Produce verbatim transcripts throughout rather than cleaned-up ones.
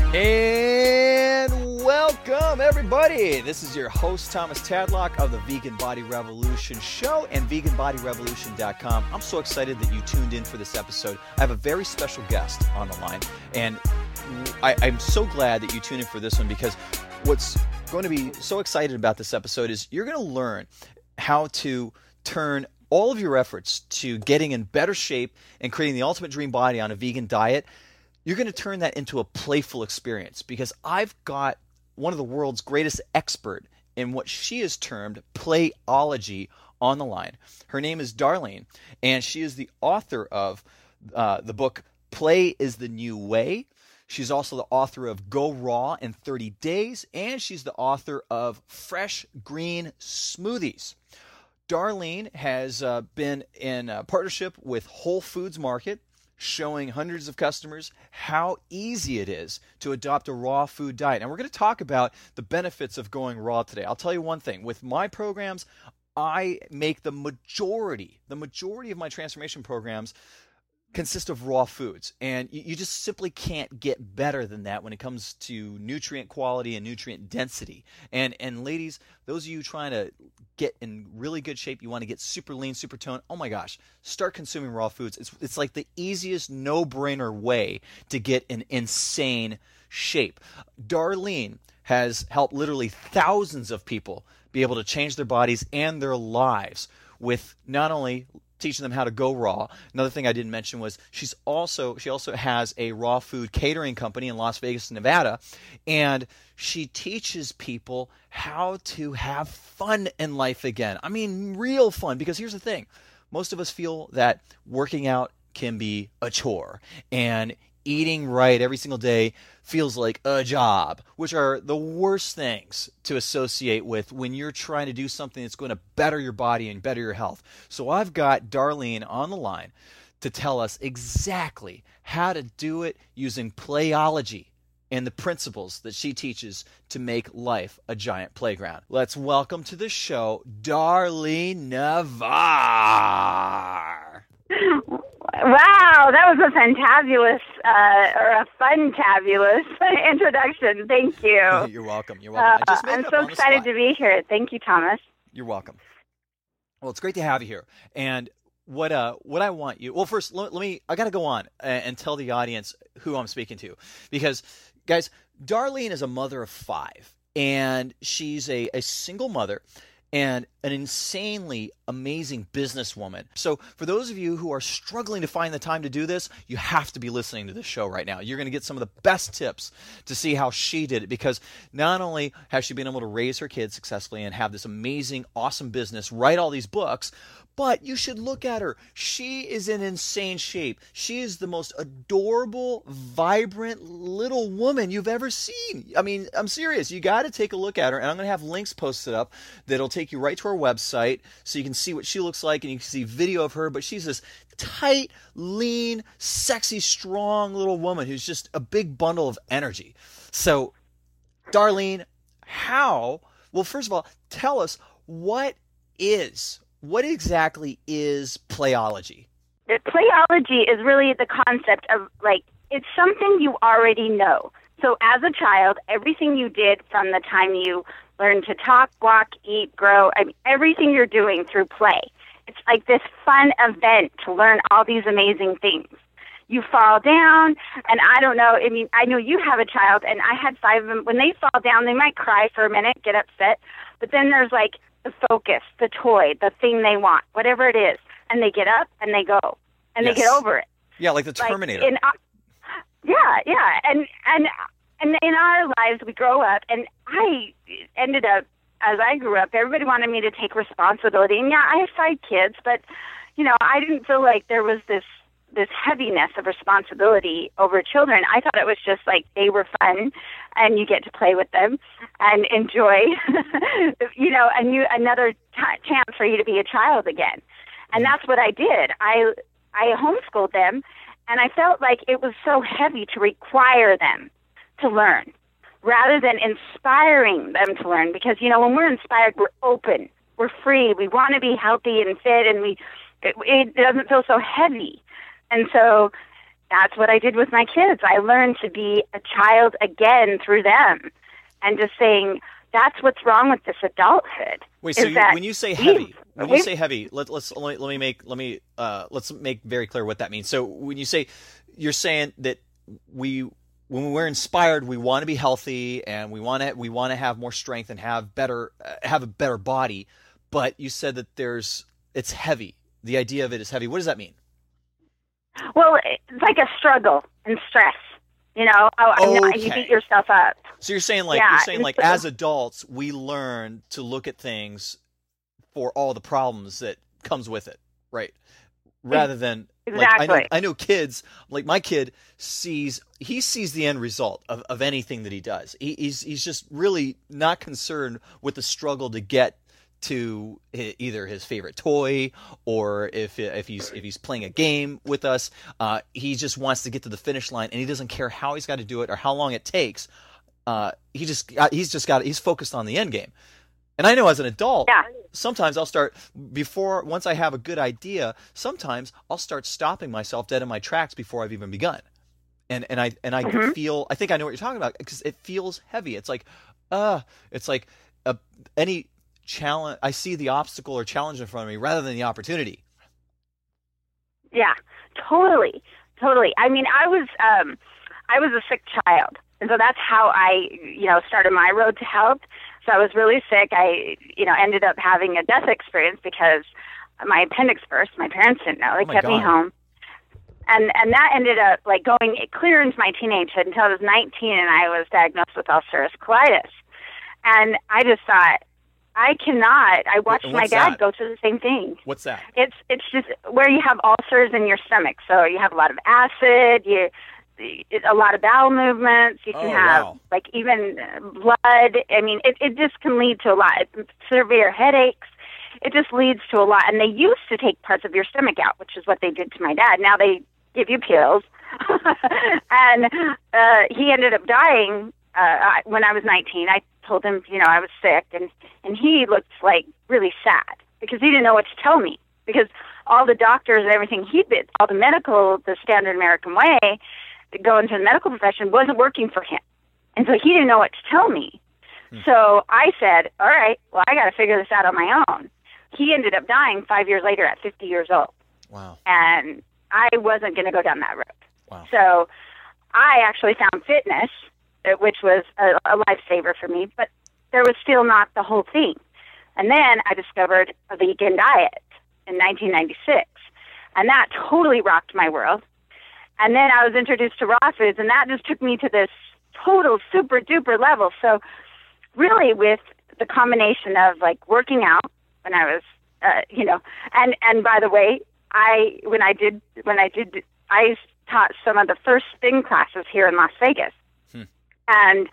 And welcome, everybody. This is your host, Thomas Tadlock of the Vegan Body Revolution Show and vegan body revolution dot com. I'm so excited that you tuned in for this episode. I have a very special guest on the line, and I, I'm so glad that you tuned in for this one, because what's going to be so excited about this episode is you're going to learn how to turn all of your efforts to getting in better shape and creating the ultimate dream body on a vegan diet. You're going to turn that into a playful experience, because I've got one of the world's greatest expert in what she has termed playology on the line. Her name is Darlene, and she is the author of uh, the book Play is the New Way. She's also the author of Go Raw in thirty days, and she's the author of Fresh Green Smoothies. Darlene has uh, been in a partnership with Whole Foods Market, showing hundreds of customers how easy it is to adopt a raw food diet. And we're going to talk about the benefits of going raw today. I'll tell you one thing. With my programs, I make the majority, the majority of my transformation programs consist of raw foods. And you, you just simply can't get better than that when it comes to nutrient quality and nutrient density. And, and ladies, those of you trying to get in really good shape, you want to get super lean, super toned, oh my gosh, start consuming raw foods. It's, it's like the easiest no-brainer way to get in insane shape. Darlene has helped literally thousands of people be able to change their bodies and their lives with not only teaching them how to go raw. Another thing I didn't mention was she's also she also has a raw food catering company in Las Vegas, Nevada, and she teaches people how to have fun in life again. I mean, real fun, because here's the thing. Most of us feel that working out can be a chore, and eating right every single day feels like a job, which are the worst things to associate with when you're trying to do something that's going to better your body and better your health. So I've got Darlene on the line to tell us exactly how to do it using playology and the principles that she teaches to make life a giant playground. Let's welcome to the show, Darlene Navarre. Wow, that was a fantabulous, uh, or a fun-tabulous introduction. Thank you. You're welcome. You're welcome. Uh, I'm so excited to be here. Thank you, Thomas. You're welcome. Well, it's great to have you here. And what uh, what I want you – well, first, let, let me – I got to go on and, and tell the audience who I'm speaking to. Because, guys, Darlene is a mother of five, and she's a, a single mother and an insanely amazing businesswoman. So for those of you who are struggling to find the time to do this, you have to be listening to this show right now. You're going to get some of the best tips to see how she did it, because not only has she been able to raise her kids successfully and have this amazing, awesome business, write all these books, but you should look at her. She is in insane shape. She is the most adorable, vibrant little woman you've ever seen. I mean, I'm serious. You got to take a look at her, and I'm going to have links posted up that'll take you right to our website so you can see what she looks like, and you can see video of her. But she's this tight, lean, sexy, strong little woman who's just a big bundle of energy. So, Darlene, how? Well, first of all, tell us what is What exactly is playology? The playology is really the concept of, like, it's something you already know. So as a child, everything you did from the time you learned to talk, walk, eat, grow, I mean, everything you're doing through play. It's like this fun event to learn all these amazing things. You fall down, and I don't know, I mean, I know you have a child, and I had five of them. When they fall down, they might cry for a minute, get upset, but then there's, like, the focus, the toy, the thing they want, whatever it is, and they get up and they go, and yes. they get over it. Yeah, like the Terminator. Like in, uh, yeah, yeah, and and and in our lives we grow up, and I ended up as I grew up, everybody wanted me to take responsibility, and yeah, I have five kids, but you know, I didn't feel like there was this this heaviness of responsibility over children. I thought it was just like they were fun and you get to play with them and enjoy, you know, a new, another t- chance for you to be a child again. And that's what I did. I, I homeschooled them, and I felt like it was so heavy to require them to learn rather than inspiring them to learn. Because, you know, when we're inspired, we're open, we're free, we want to be healthy and fit, and we, it, it doesn't feel so heavy. And so that's what I did with my kids. I learned to be a child again through them, and just saying that's what's wrong with this adulthood. Wait, so you, when you say heavy, when you say heavy, let, let's let me, let me make let me uh, let's make very clear what that means. So when you say, you're saying that we when we're inspired, we want to be healthy and we want to we want to have more strength and have better uh, have a better body, but you said that there's it's heavy. The idea of it is heavy. What does that mean? Well, it's like a struggle and stress. You know, oh, okay. You beat yourself up. So you're saying like yeah, you're saying like as adults we learn to look at things for all the problems that comes with it, right? Rather than exactly. like I know I know kids like my kid sees he sees the end result of, of anything that he does. He, he's he's just really not concerned with the struggle to get to either his favorite toy or if if he's if he's playing a game with us, uh, he just wants to get to the finish line and he doesn't care how he's got to do it or how long it takes. Uh, he just he's just got he's focused on the end game. And I know as an adult, yeah. sometimes I'll start before once I have a good idea. Sometimes I'll start stopping myself dead in my tracks before I've even begun. And and I and I mm-hmm. feel I think I know what you're talking about because it feels heavy. It's like, uh, it's like a, any. challenge I see the obstacle or challenge in front of me rather than the opportunity. Yeah, totally. Totally. I mean, I was um I was a sick child. And so that's how I, you know, started my road to health. So I was really sick. I, you know, ended up having a death experience because my appendix burst. My parents didn't know. They oh kept God. me home. And and that ended up like going clear into my teenagehood until I was nineteen and I was diagnosed with ulcerative colitis. And I just thought, I cannot. I watched my dad that? go through the same thing. What's that? It's it's just where you have ulcers in your stomach. So you have a lot of acid, you a lot of bowel movements. You can oh, have wow. like even blood. I mean, it it just can lead to a lot. Severe headaches. It just leads to a lot. And they used to take parts of your stomach out, which is what they did to my dad. Now they give you pills. and uh, he ended up dying uh, when I was nineteen. I told him, you know, I was sick, and, and he looked like really sad because he didn't know what to tell me because all the doctors and everything he did, all the medical, the standard American way, to go into the medical profession wasn't working for him. And so he didn't know what to tell me. Hmm. So I said, all right, well, I got to figure this out on my own. He ended up dying five years later at fifty years old. Wow. And I wasn't going to go down that road. Wow. So I actually found fitness, which was a, a lifesaver for me, but there was still not the whole thing. And then I discovered a vegan diet in nineteen ninety-six, and that totally rocked my world. And then I was introduced to raw foods, and that just took me to this total super duper level. So really with the combination of like working out when I was, uh, you know, and, and by the way, I, when I did, when I did, I taught some of the first spin classes here in Las Vegas. And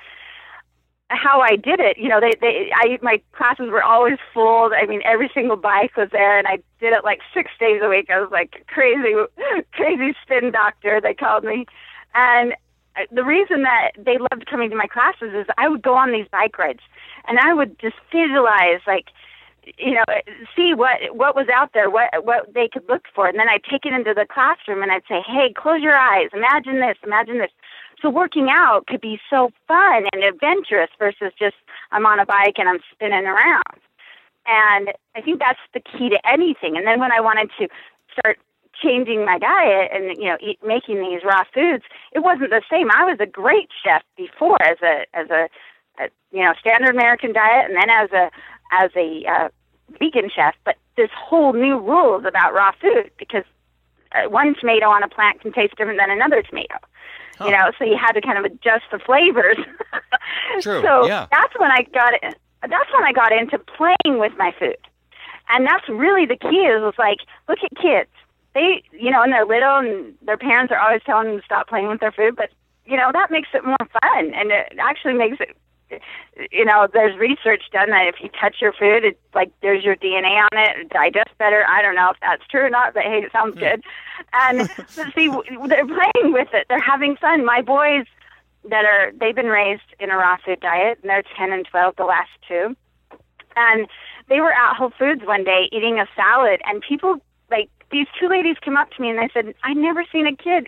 how I did it, you know, they, they, I, my classes were always full. I mean, every single bike was there, and I did it like six days a week. I was like crazy, crazy spin doctor, they called me. And the reason that they loved coming to my classes is I would go on these bike rides, and I would just visualize, like, you know, see what what was out there, what what they could look for, and then I'd take it into the classroom, and I'd say, hey, close your eyes, imagine this, imagine this. So working out could be so fun and adventurous versus just I'm on a bike and I'm spinning around. And I think that's the key to anything. And then when I wanted to start changing my diet and, you know, eat, making these raw foods, it wasn't the same. I was a great chef before as a, as a, a you know, standard American diet and then as a, as a uh, vegan chef. But this whole new rules about raw food because uh, one tomato on a plant can taste different than another tomato. Huh. You know, so you had to kind of adjust the flavors. True. So yeah. that's when I got it. That's when I got into playing with my food, and that's really the key. Is was like, look at kids. They, you know, and they're little, and their parents are always telling them to stop playing with their food. But you know, that makes it more fun, and it actually makes it. You know, there's research done that if you touch your food, it's like there's your D N A on it, it digests better. I don't know if that's true or not, but hey, it sounds good. And see, they're playing with it. They're having fun. My boys that are, they've been raised in a raw food diet, and they're ten and twelve, the last two. And they were at Whole Foods one day eating a salad, and people, like, these two ladies came up to me, and they said, I've never seen a kid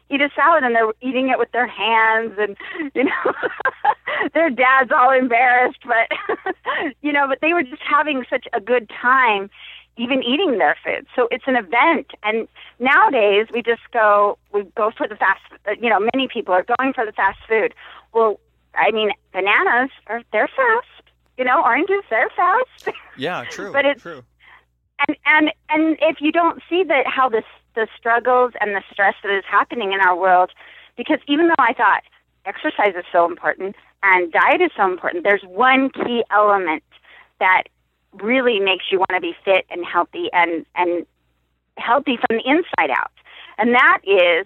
eat a salad and they're eating it with their hands, and, you know, their dad's all embarrassed, but, you know, but they were just having such a good time even eating their food. So it's an event. And nowadays we just go, we go for the fast, you know, many people are going for the fast food. Well, I mean, bananas are, they're fast, you know, oranges, they're fast. Yeah, true. But it's, true. And, and, and if you don't see that, how this, the struggles and the stress that is happening in our world, because even though I thought exercise is so important and diet is so important, there's one key element that really makes you want to be fit and healthy and, and healthy from the inside out. And that is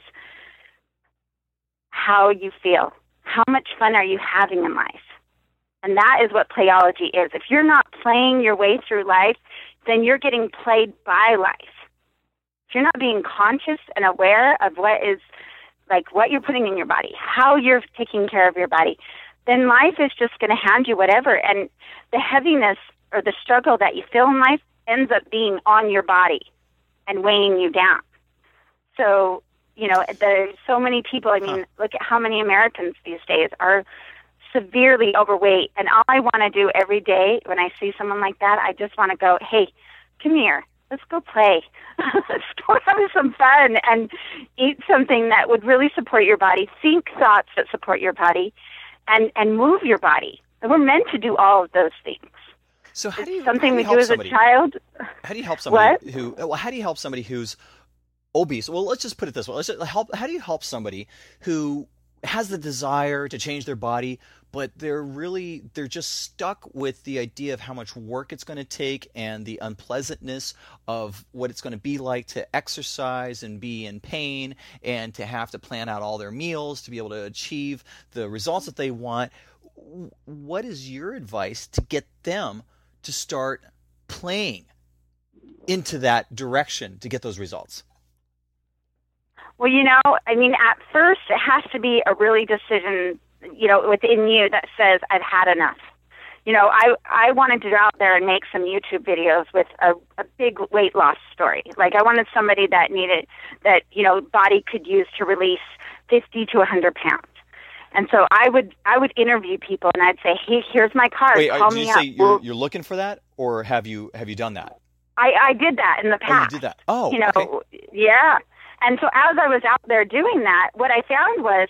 how you feel. How much fun are you having in life? And that is what playology is. If you're not playing your way through life, then you're getting played by life. If you're not being conscious and aware of what is, like what you're putting in your body, how you're taking care of your body, then life is just going to hand you whatever. And the heaviness or the struggle that you feel in life ends up being on your body and weighing you down. So, you know, there's so many people, I mean, huh. look at how many Americans these days are severely overweight. And all I want to do every day when I see someone like that, I just want to go, hey, come here, let's go play. Let's go have some fun and eat something that would really support your body. Think thoughts that support your body and, and move your body. And we're meant to do all of those things. So how do you, something how do you we do as somebody? a child. How do you help somebody what? who? Well, how do you help somebody who's obese? Well, let's just put it this way. Let's just help. How do you help somebody who has the desire to change their body, but they're really they're just stuck with the idea of how much work it's going to take and the unpleasantness of what it's going to be like to exercise and be in pain and to have to plan out all their meals to be able to achieve the results that they want. What is your advice to get them to start playing into that direction to get those results? Well, you know, I mean, at first it has to be a really decision, you know, within you that says, I've had enough. You know, I, I wanted to go out there and make some YouTube videos with a, a big weight loss story. Like I wanted somebody that needed, that, you know, body could use to release fifty to one hundred pounds. And so I would I would interview people, and I'd say, "Hey, here's my card. Wait, Call did me you up." say you're, well, you're looking for that, or have you have you done that? I, I did that in the past. Oh, you did that. Oh, you know, okay. Yeah. And so as I was out there doing that, what I found was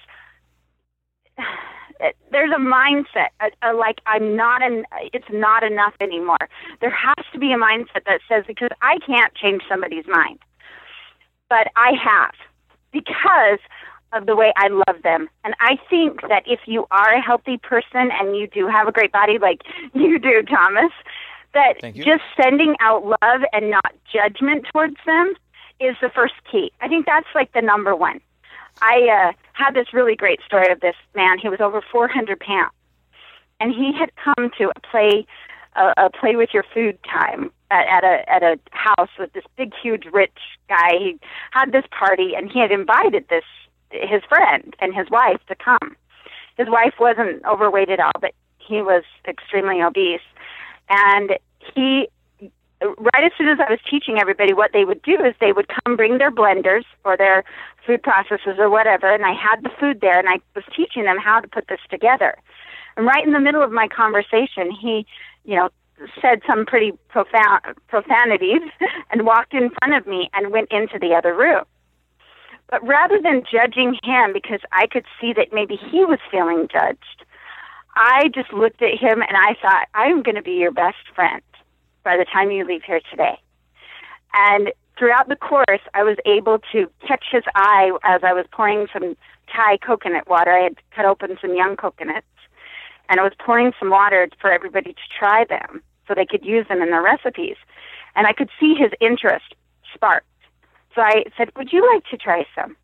there's a mindset, a, a, like I'm not an. It's not enough anymore. There has to be a mindset that says, because I can't change somebody's mind, but I have, because of the way I love them. And I think that if you are a healthy person and you do have a great body like you do, Thomas, that just sending out love and not judgment towards them is the first key. I think that's like the number one. I uh, had this really great story of this man. He was over four hundred pounds. And he had come to a play, uh, a play with your food time at, at a at a house with this big, huge, rich guy. He had this party, and he had invited this his friend and his wife to come. His wife wasn't overweight at all, but he was extremely obese. And he, right as soon as I was teaching everybody what they would do, is they would come bring their blenders or their food processors or whatever, and I had the food there, and I was teaching them how to put this together. And right in the middle of my conversation, he, you know, said some pretty profound profanities and walked in front of me and went into the other room. But rather than judging him, because I could see that maybe he was feeling judged, I just looked at him and I thought, I'm going to be your best friend by the time you leave here today. And throughout the course, I was able to catch his eye as I was pouring some Thai coconut water. I had cut open some young coconuts, and I was pouring some water for everybody to try them so they could use them in their recipes. And I could see his interest spark. So I said, would you like to try some?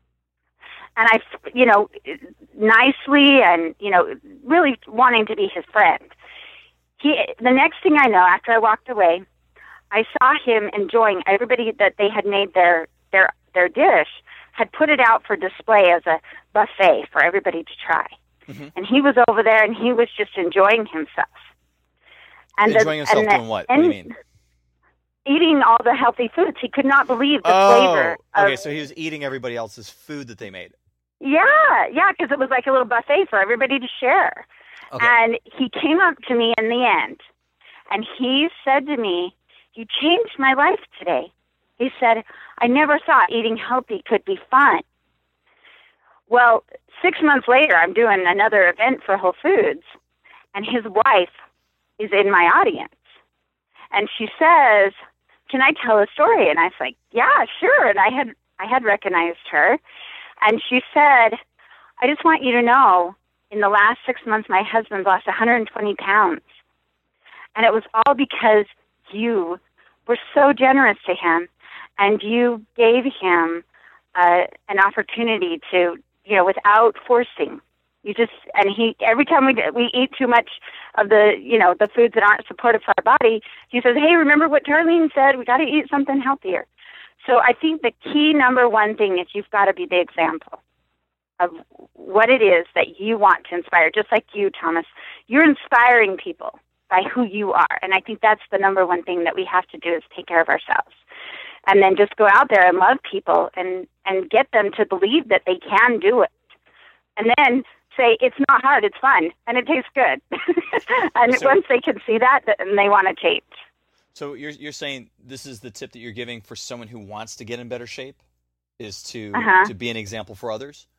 And I, you know, nicely and, you know, really wanting to be his friend. He, the next thing I know, after I walked away, I saw him enjoying everybody that they had made their, their, their dish, had put it out for display as a buffet for everybody to try. Mm-hmm. And he was over there and he was just enjoying himself. And enjoying the, himself and doing the, what? And, what do you mean? eating all the healthy foods. He could not believe the oh, flavor. Okay, of, so he was eating everybody else's food that they made. Yeah, yeah, because it was like a little buffet for everybody to share. Okay. And he came up to me in the end, and he said to me, "You changed my life today." He said, "I never thought eating healthy could be fun." Well, six months later, I'm doing another event for Whole Foods, and his wife is in my audience. And she says, "Can I tell a story?" And I was like, "Yeah, sure." And I had I had recognized her. And she said, "I just want you to know, in the last six months, my husband lost one hundred twenty pounds. And it was all because you were so generous to him, and you gave him uh, an opportunity to, you know, without forcing. You just, and he, every time we we eat too much of the, you know, the foods that aren't supportive for our body, he says, hey, remember what Darlene said? We got to eat something healthier." So I think the key number one thing is you've got to be the example of what it is that you want to inspire. Just like you, Thomas, you're inspiring people by who you are. And I think that's the number one thing that we have to do is take care of ourselves. And then just go out there and love people and, and get them to believe that they can do it. And then say, it's not hard, it's fun, and it tastes good. and so, once they can see that, then they want to change. So you're you're saying this is the tip that you're giving for someone who wants to get in better shape, is to uh-huh. to be an example for others?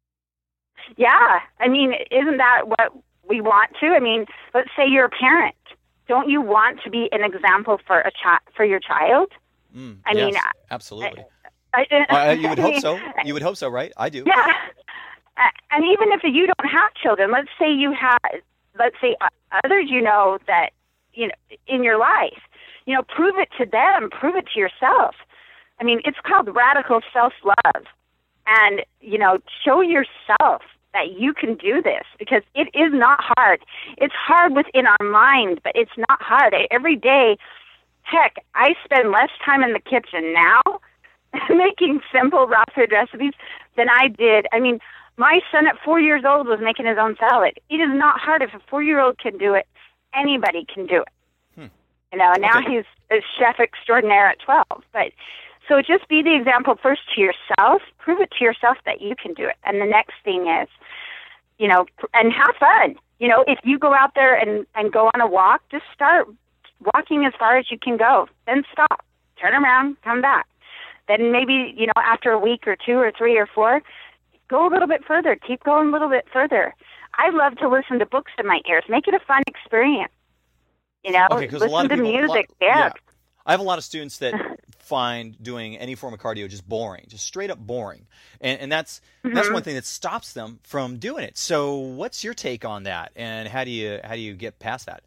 Yeah. I mean, isn't that what we want to? I mean, let's say you're a parent. Don't you want to be an example for a chi- for your child? Mm, I yes, mean, absolutely. I, I, uh, you would hope so. You would hope so, right? I do. Yeah. And even if you don't have children, let's say you have, let's say others you know that, you know, in your life, you know, prove it to them, prove it to yourself. I mean, it's called radical self-love. And, you know, show yourself that you can do this, because it is not hard. It's hard within our mind, but it's not hard. Every day, heck, I spend less time in the kitchen now making simple raw food recipes than I did. I mean, my son at four years old was making his own salad. It is not hard. If a four-year-old can do it, anybody can do it. Hmm. You know, and now okay. he's a chef extraordinaire at twelve. But so just be the example first to yourself. Prove it to yourself that you can do it. And the next thing is, you know, and have fun. You know, if you go out there and, and go on a walk, just start walking as far as you can go. Then stop. Turn around, come back. Then maybe, you know, after a week or two or three or four, go a little bit further. Keep going a little bit further. I love to listen to books in my ears. Make it a fun experience. You know, okay, listen a lot of to people, music. Lot, yeah. yeah. I have a lot of students that find doing any form of cardio just boring, just straight up boring. And, and that's mm-hmm. that's one thing that stops them from doing it. So what's your take on that? And how do you how do you get past that?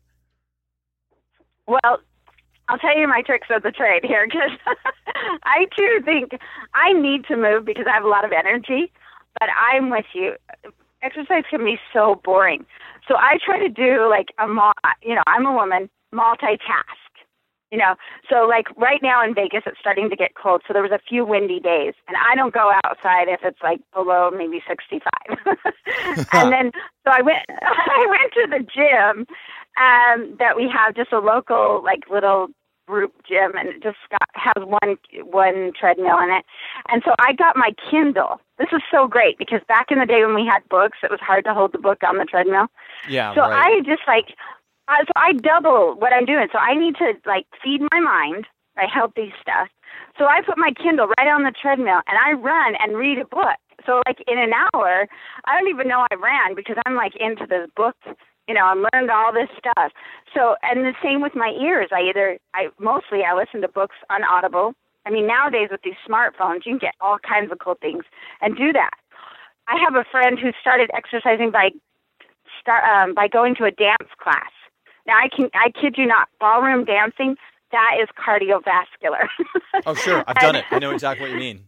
Well, I'll tell you my tricks of the trade here, because I too think I need to move because I have a lot of energy, but I'm with you. Exercise can be so boring. So I try to do like a, you know, I'm a woman, multitask. You know, so like right now in Vegas, it's starting to get cold. So there was a few windy days, and I don't go outside if it's like below maybe sixty-five. And then, so I went, I went to the gym um, that we have, just a local like little group gym, and it just got, has one one treadmill in it. And so I got my Kindle. This is so great because back in the day when we had books, it was hard to hold the book on the treadmill. Yeah. So right. I just like. Uh, so I double what I'm doing. So I need to, like, feed my mind by healthy stuff. So I put my Kindle right on the treadmill, and I run and read a book. So, like, in an hour, I don't even know I ran because I'm, like, into this book, you know, and learned all this stuff. So, and the same with my ears. I either, I mostly I listen to books on Audible. I mean, nowadays with these smartphones, you can get all kinds of cool things and do that. I have a friend who started exercising by start, um, by going to a dance class. Now, I can I kid you not, ballroom dancing, that is cardiovascular. Oh, sure. I've done it. I know exactly what you mean.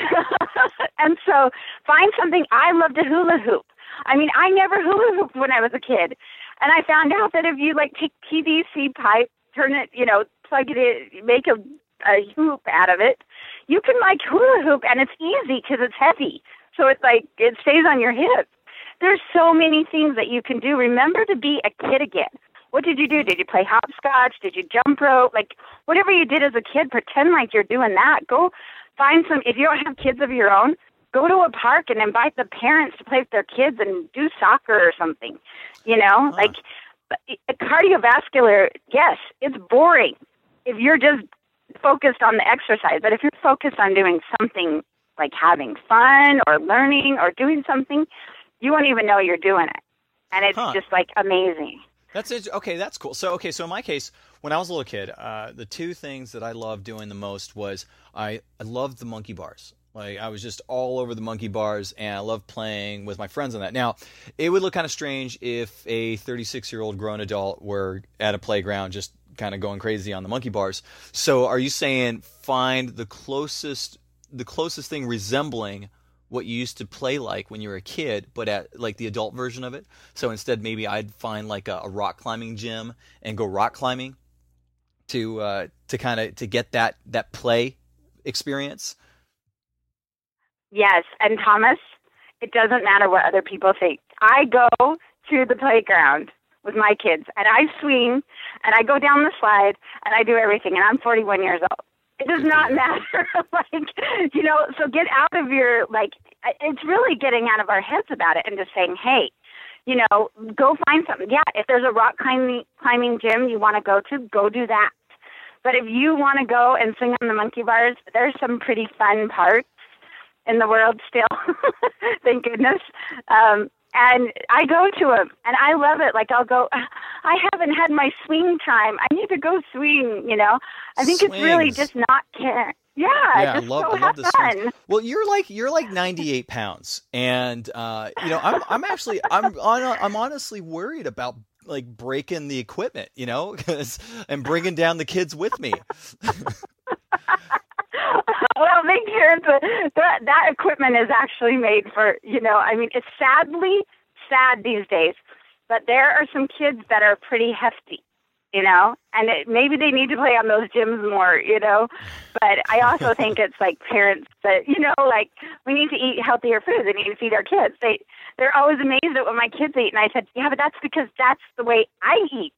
And so find something. I love to hula hoop. I mean, I never hula hooped when I was a kid. And I found out that if you, like, take P V C pipe, turn it, you know, plug it in, make a, a hoop out of it, you can, like, hula hoop, and it's easy because it's heavy. So it's, like, it stays on your hips. There's so many things that you can do. Remember to be a kid again. What did you do? Did you play hopscotch? Did you jump rope? Like, whatever you did as a kid, pretend like you're doing that. Go find some, if you don't have kids of your own, go to a park and invite the parents to play with their kids and do soccer or something. You know, huh. like cardiovascular, yes, it's boring if you're just focused on the exercise. But if you're focused on doing something like having fun or learning or doing something, you won't even know you're doing it. And it's huh. just like amazing. That's it. Okay, that's cool. So, okay, so in my case, when I was a little kid, uh, the two things that I loved doing the most was I, I loved the monkey bars. Like, I was just all over the monkey bars, and I loved playing with my friends on that. Now, it would look kind of strange if a thirty-six-year-old grown adult were at a playground just kind of going crazy on the monkey bars. So are you saying find the closest the closest thing resembling what you used to play like when you were a kid, but at like the adult version of it? So instead, maybe I'd find like a, a rock climbing gym and go rock climbing to uh, to kind of to get that that play experience. Yes, and Thomas, it doesn't matter what other people think. I go to the playground with my kids, and I swing, and I go down the slide, and I do everything, and I'm forty-one years old. It does not matter. like, you know, so get out of your, like, it's really getting out of our heads about it and just saying, hey, you know, go find something. Yeah, if there's a rock climbing, climbing gym you want to go to, go do that. But if you want to go and swing on the monkey bars, there's some pretty fun parts in the world still, thank goodness. Um, and I go to them, and I love it. Like, I'll go, I haven't had my swing time. I need to go swing, you know. I think Swings. It's really just not care. Yeah, yeah, just I love, go I have love fun. Swings. Well, you're like you're like ninety-eight pounds, and uh, you know, I'm I'm actually I'm on, I'm honestly worried about like breaking the equipment, you know, because and bringing down the kids with me. Well, make sure the, that that equipment is actually made for, you know, I mean, it's sadly sad these days, but there are some kids that are pretty hefty, you know, and it, maybe they need to play on those gyms more, you know, but I also think it's like parents that, you know, like we need to eat healthier food. They need to feed our kids. They, they're always amazed at what my kids eat. And I said, yeah, but that's because that's the way I eat.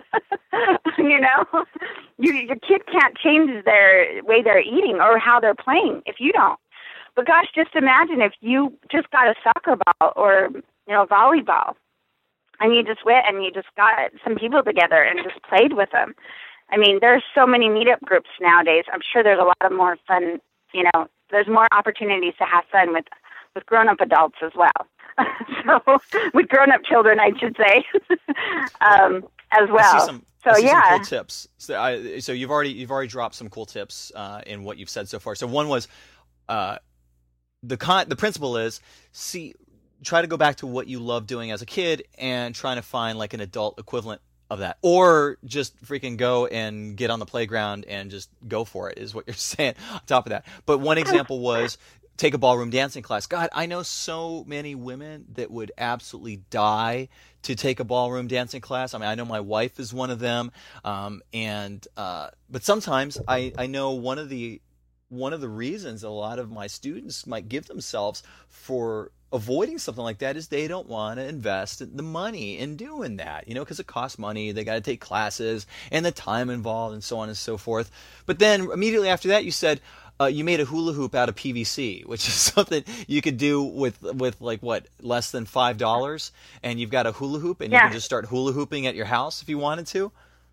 you know, you, your kid can't change their way they're eating or how they're playing if you don't. But gosh, just imagine if you just got a soccer ball or, you know, volleyball, and you just went and you just got some people together and just played with them. I mean, there's so many meetup groups nowadays. I'm sure there's a lot of more fun, you know, there's more opportunities to have fun with, with grown-up adults as well. so with grown-up children, I should say, um, as well. I see some, so I see yeah, some cool tips. So, I, so you've already you've already dropped some cool tips uh, in what you've said so far. So one was uh, the con. The principle is see. Try to go back to what you loved doing as a kid and trying to find like an adult equivalent of that, or just freaking go and get on the playground and just go for it is what you're saying on top of that. But one example was take a ballroom dancing class. God, I know so many women that would absolutely die to take a ballroom dancing class. I mean, I know my wife is one of them. Um, and, uh, but sometimes I, I know one of the, one of the reasons a lot of my students might give themselves for avoiding something like that is they don't want to invest the money in doing that, you know, because it costs money. They got to take classes and the time involved and so on and so forth. But then immediately after that, you said uh, you made a hula hoop out of P V C, which is something you could do with with like what less than five dollars, and you've got a hula hoop, and yeah. you can just start hula hooping at your house if you wanted to.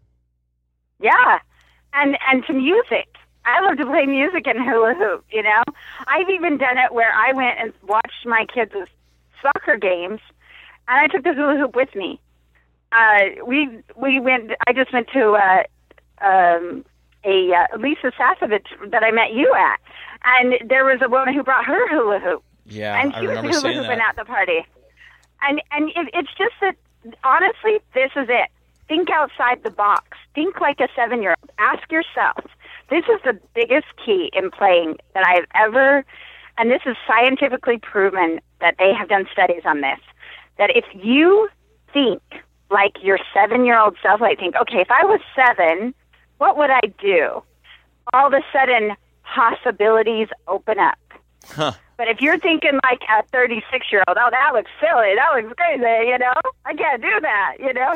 Yeah, and and to music. I love to play music and hula hoop, you know. I've even done it where I went and watched my kids' soccer games, and I took the hula hoop with me. Uh, we we went. I just went to uh, um, a uh, Lisa Sasevich that I met you at, and there was a woman who brought her hula hoop. Yeah, and she I was remember hula seeing hooping that. at the party. And and it, it's just that honestly, this is it. Think outside the box. Think like a seven-year-old. Ask yourself. This is the biggest key in playing that I've ever, and this is scientifically proven that they have done studies on this, that if you think like your seven-year-old self, like think, okay, if I was seven, what would I do? All of a sudden, possibilities open up. Huh. But if you're thinking like a thirty-six-year-old, oh, that looks silly, that looks crazy, you know? I can't do that, you know?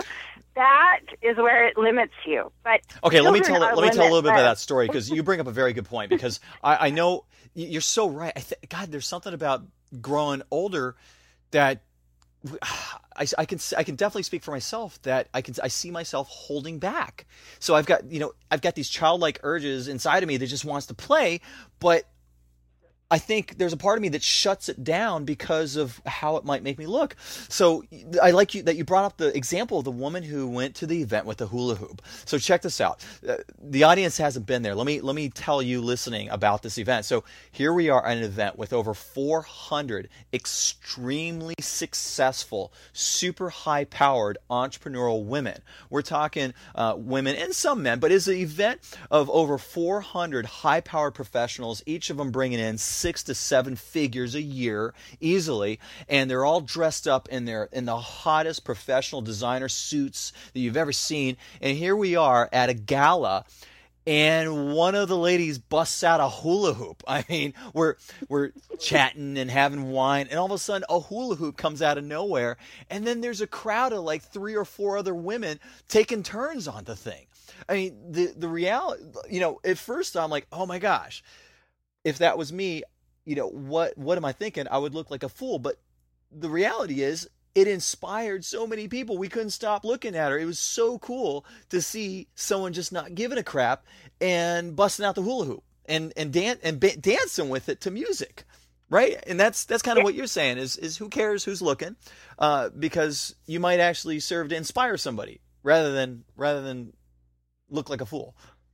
that is where it limits you. But okay, let me tell let me tell a little bit us. about that story, because you bring up a very good point. Because I, I know you're so right. I th- God, there's something about growing older that I, I can I can definitely speak for myself, that I can I see myself holding back. So I've got you know I've got these childlike urges inside of me that just wants to play, but I think there's a part of me that shuts it down because of how it might make me look. So I like you that you brought up the example of the woman who went to the event with the hula hoop. So check this out. Uh, the audience hasn't been there. Let me let me tell you listening about this event. So here we are at an event with over four hundred extremely successful, super high-powered entrepreneurial women. We're talking uh, women and some men, but it's an event of over four hundred high-powered professionals, each of them bringing in six to seven figures a year easily, and they're all dressed up in their in the hottest professional designer suits that you've ever seen. And here we are at a gala, and one of the ladies busts out a hula hoop. I mean, we're we're chatting and having wine, and all of a sudden a hula hoop comes out of nowhere, and then there's a crowd of like three or four other women taking turns on the thing. I mean, the the reality, you know, at first I'm like, oh my gosh, if that was me, you know, what what am I thinking? I would look like a fool. But the reality is, it inspired so many people. We couldn't stop looking at her. It was so cool to see someone just not giving a crap and busting out the hula hoop and and dan- and ba- dancing with it to music, right? And that's that's kind of what you're saying is is who cares who's looking, uh, because you might actually serve to inspire somebody rather than rather than look like a fool.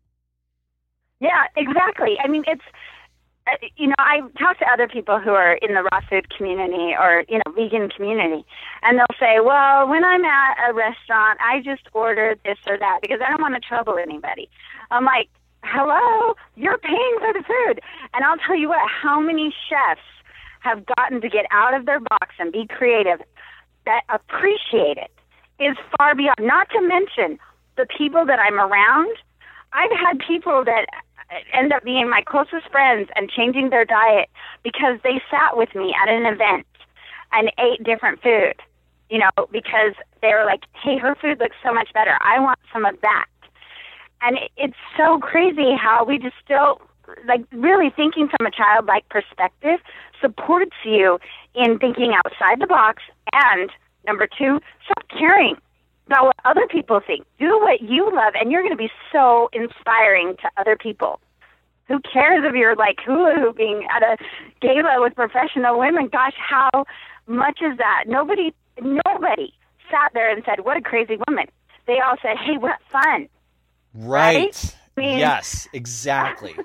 Yeah, exactly. I mean, it's. You know, I talk to other people who are in the raw food community or, you know, vegan community, and they'll say, well, when I'm at a restaurant, I just order this or that because I don't want to trouble anybody. I'm like, hello, you're paying for the food. And I'll tell you what, how many chefs have gotten to get out of their box and be creative that appreciate it is far beyond, not to mention the people that I'm around. I've had people that end up being my closest friends and changing their diet because they sat with me at an event and ate different food, you know, because they were like, hey, her food looks so much better. I want some of that. And it's so crazy how we just still, like, really thinking from a childlike perspective supports you in thinking outside the box. And number two, stop caring about what other people think. Do what you love, and you're going to be so inspiring to other people. Who cares if you're like hula hooping at a gala with professional women? Gosh, how much is that? Nobody, nobody sat there and said, what a crazy woman. They all said, hey, what fun. Right. Right? I mean, yes, exactly.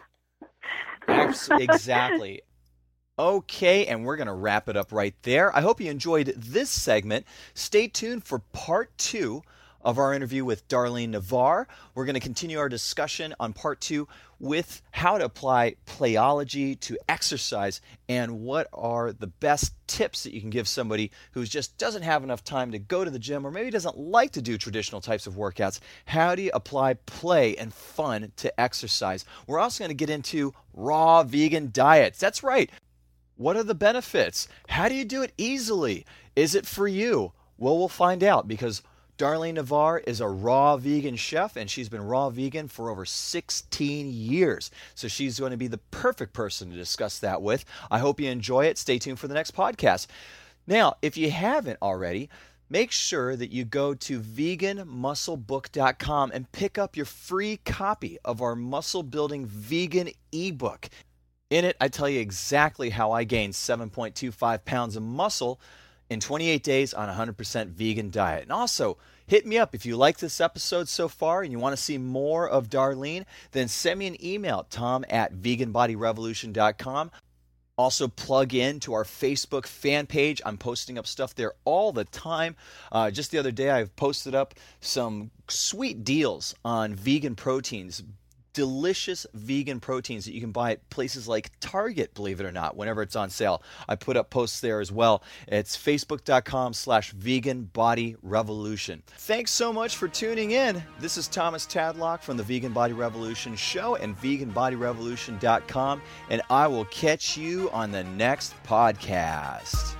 Exactly. Okay, and we're going to wrap it up right there. I hope you enjoyed this segment. Stay tuned for part two of our interview with Darlene Navarre. We're going to continue our discussion on part two with how to apply playology to exercise and what are the best tips that you can give somebody who just doesn't have enough time to go to the gym or maybe doesn't like to do traditional types of workouts. How do you apply play and fun to exercise? We're also going to get into raw vegan diets. That's right. What are the benefits? How do you do it easily? Is it for you? Well, we'll find out because Darlene Navarre is a raw vegan chef, and she's been raw vegan for over sixteen years. So she's going to be the perfect person to discuss that with. I hope you enjoy it. Stay tuned for the next podcast. Now, if you haven't already, make sure that you go to vegan muscle book dot com and pick up your free copy of our Muscle Building Vegan ebook. In it, I tell you exactly how I gained seven point two five pounds of muscle in twenty-eight days on a one hundred percent vegan diet. And also, hit me up if you like this episode so far and you want to see more of Darlene, then send me an email, tom at vegan body revolution dot com. Also, plug in to our Facebook fan page. I'm posting up stuff there all the time. Uh, just the other day, I posted up some sweet deals on vegan proteins. Delicious vegan proteins that you can buy at places like Target, believe it or not, whenever it's on sale. I put up posts there as well. It's facebook.com slash vegan body revolution. Thanks so much for tuning in. This is Thomas Tadlock from the Vegan Body Revolution Show and vegan body revolution dot com, and I will catch you on the next podcast.